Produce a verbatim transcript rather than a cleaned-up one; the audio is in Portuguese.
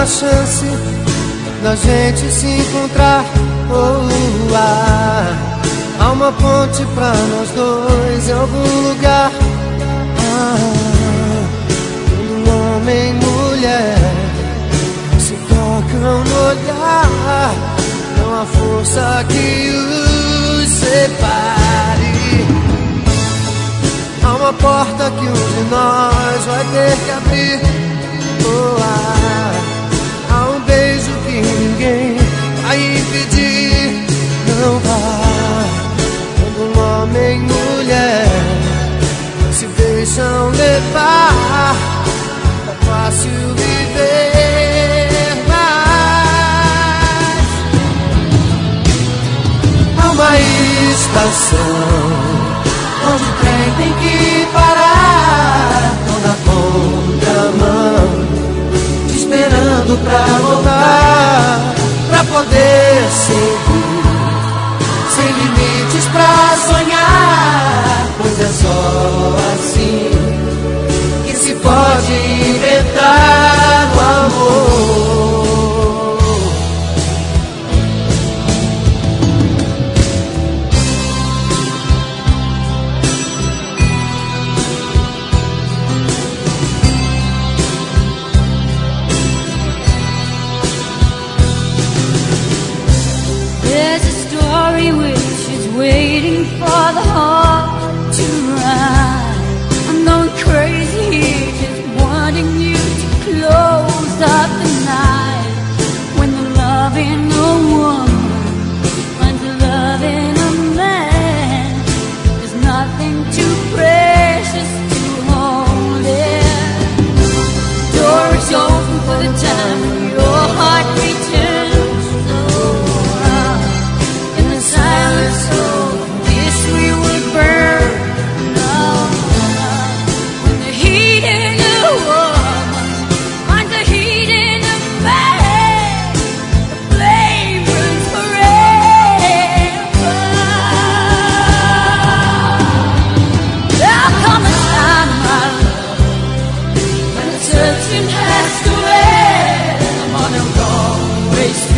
chance da gente se encontrar. Oh, ah, há uma ponte pra nós dois em algum lugar. Ah, quando homem e mulher se tocam no olhar, não há força que os separe. Há uma porta que um de nós vai ter que abrir. Oh, ah, há um beijo que ninguém vai impedir. Não vá. Quando um homem e mulher se deixam levar, é fácil viver. Mas há uma estação onde o trem tem que parar, tô na contramão, te esperando pra voltar, pra poder seguir, sem limites pra sonhar, pois é só assim que se pode inventar o amor. Waiting for the heart to rise. I'm going crazy here, just wanting you to close up the night. When the love in a woman finds the love in a man, there's nothing too precious to hold it. The door is open for the time when your heart returns. So in the silence, so we would burn. No, no. When the heat in a woman finds the heat in a man, the flame burns forever. There'll come a time, my love, when the searching has to end. I'm on a long race.